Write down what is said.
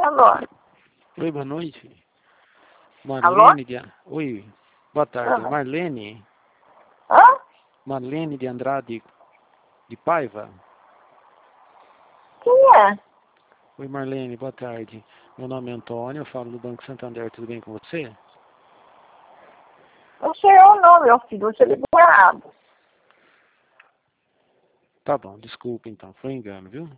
Alô? Oi, boa noite. Alô? Oi, boa tarde. Ah. Marlene? Hã? Marlene de Andrade de Paiva? Quem é? Oi, Marlene, boa tarde. Meu nome é Antônio, eu falo do Banco Santander, tudo bem com você? Não sei o nome, meu filho. Você ligou errado. Tá bom, desculpa então, foi engano, viu?